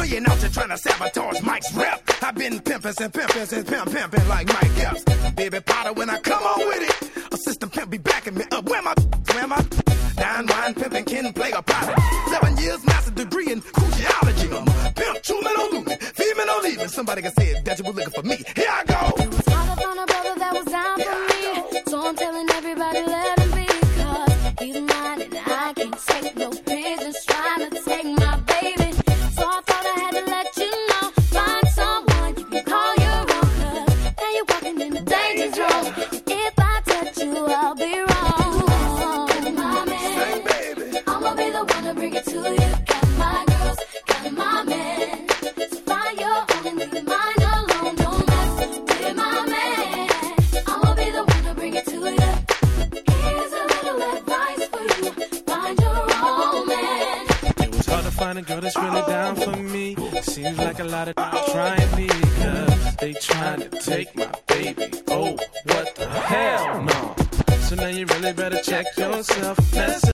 playing out there trying to sabotage Mike's rep. I've been pimping and pimping like Mike Epps. Baby Potter, when I come on with it, a system pimp be backing me up. Where my? Nine wine pimping can play a pilot. 7 years master degree in cruciology. I'm a pimp, true man on losing, female on leaving. Somebody can say that you were looking for me. Here I go. It was hard to find a brother that was down for me, so I'm telling everybody let him be, 'cause he's mine and I can't take no business trying to take my baby. So I thought I had to let you know, find someone you can call your own, 'cause now you're walking in the danger zone. If I touch you, I'll be wrong. My man, I'ma be the one to bring it to you. Got my girls, got my man. So find your own and leave mine alone. Don't mess with my man. I'ma be the one to bring it to you. Here's a little advice for you. Find your own man. It was hard to find a girl that's really down for me. Seems like a lot of trying me, 'cause they trying to take my baby. Oh, what the hell, no. So now you really better check yourself. That's